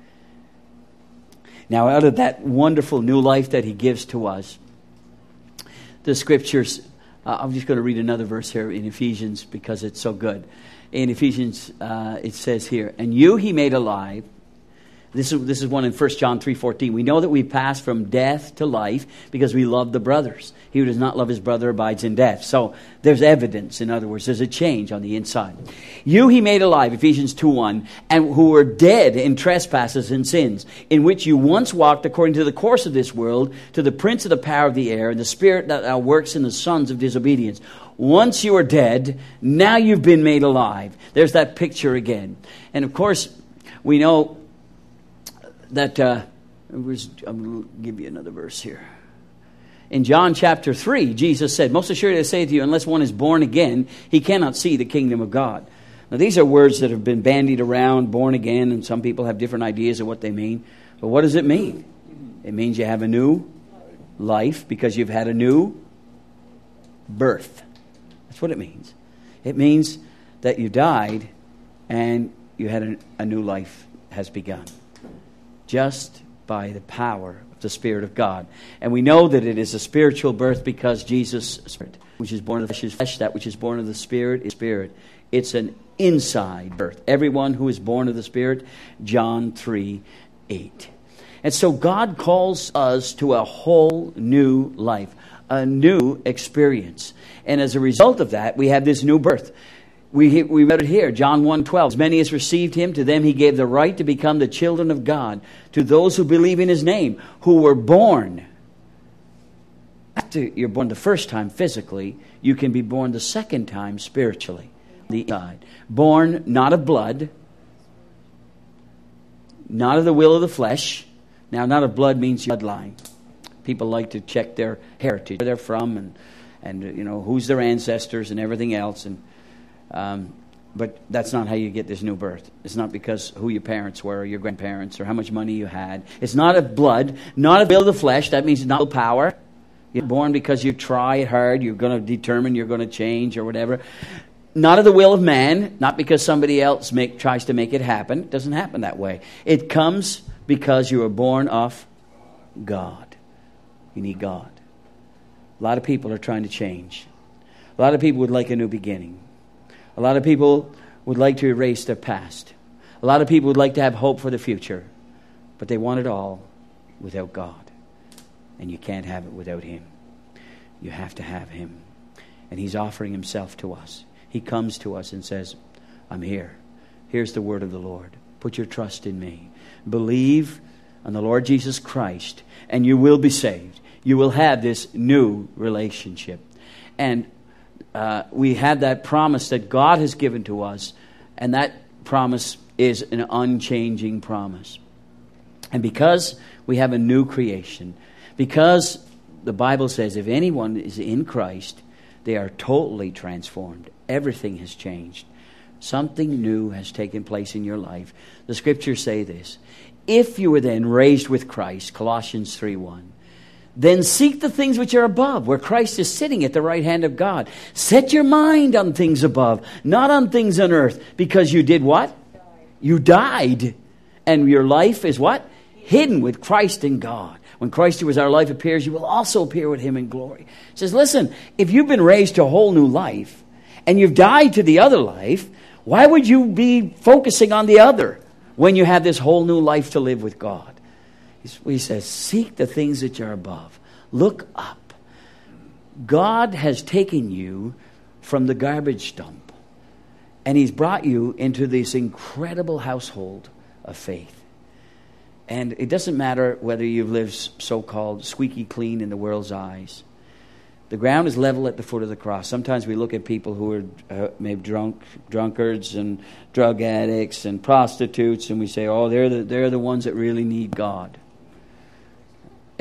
S2: Now, out of that wonderful new life that He gives to us, the Scriptures, I'm just going to read another verse here in Ephesians because it's so good. In Ephesians, it says here, and you He made alive. This is one in 1 John 3:14. We know that we pass from death to life because we love the brothers. He who does not love his brother abides in death. So there's evidence. In other words, there's a change on the inside. You He made alive, Ephesians 2:1, and who were dead in trespasses and sins, in which you once walked according to the course of this world, to the prince of the power of the air, and the spirit that now works in the sons of disobedience. Once you were dead, now you've been made alive. There's that picture again. And of course, we know that, I'm going to give you another verse here. In John chapter 3, Jesus said, most assuredly I say to you, unless one is born again, he cannot see the kingdom of God. Now these are words that have been bandied around, born again, and some people have different ideas of what they mean. But what does it mean? It means you have a new life because you've had a new birth. That's what it means. It means that you died and you had a new life has begun. Just by the power of the Spirit of God. And we know that it is a spiritual birth because Jesus, Spirit, which is born of the flesh is flesh, that which is born of the Spirit is spirit. It's an inside birth. Everyone who is born of the Spirit, John 3:8. And so God calls us to a whole new life, a new experience. And as a result of that, we have this new birth. We read it here, John 1:12. As many as received Him, to them He gave the right to become the children of God, to those who believe in His name, who were born. After you're born the first time physically, you can be born the second time spiritually. The inside. Born not of blood, not of the will of the flesh. Now, not of blood means your bloodline. People like to check their heritage, where they're from, and you know who's their ancestors and everything else. But that's not how you get this new birth. It's not because who your parents were or your grandparents or how much money you had. It's not of blood, not of the will of the flesh. That means not power. You're born because you try hard. You're going to determine you're going to change or whatever. Not of the will of man, not because somebody else tries to make it happen. It doesn't happen that way. It comes because you were born of God. You need God. A lot of people are trying to change. A lot of people would like a new beginning. A lot of people would like to erase their past. A lot of people would like to have hope for the future. But they want it all without God. And you can't have it without Him. You have to have Him. And He's offering Himself to us. He comes to us and says, I'm here. Here's the word of the Lord. Put your trust in me. Believe on the Lord Jesus Christ, and you will be saved. You will have this new relationship. And we have that promise that God has given to us, and that promise is an unchanging promise. And because we have a new creation, because the Bible says if anyone is in Christ, they are totally transformed. Everything has changed. Something new has taken place in your life. The Scriptures say this: if you were then raised with Christ, Colossians 3:1, then seek the things which are above, where Christ is sitting at the right hand of God. Set your mind on things above, not on things on earth, because you did what? You died. And your life is what? Hidden with Christ in God. When Christ, who is our life, appears, you will also appear with Him in glory. He says, listen, if you've been raised to a whole new life, and you've died to the other life, why would you be focusing on the other when you have this whole new life to live with God? He says, seek the things which are above. Look up. God has taken you from the garbage dump, and He's brought you into this incredible household of faith. And it doesn't matter whether you've lived so-called squeaky clean in the world's eyes. The ground is level at the foot of the cross. Sometimes we look at people who are maybe drunkards and drug addicts and prostitutes, and we say, oh, they're the ones that really need God.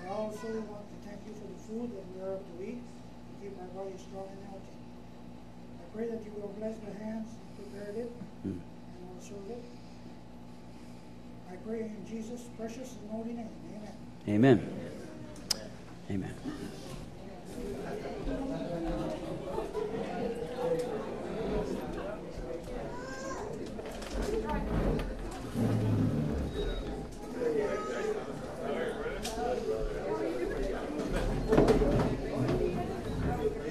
S4: I also want to thank you for the food that we are able to eat to keep our body strong and healthy. I pray that you will bless the hands who prepared it and will serve it. I pray in Jesus' precious and holy name. Amen.
S2: Amen. Amen.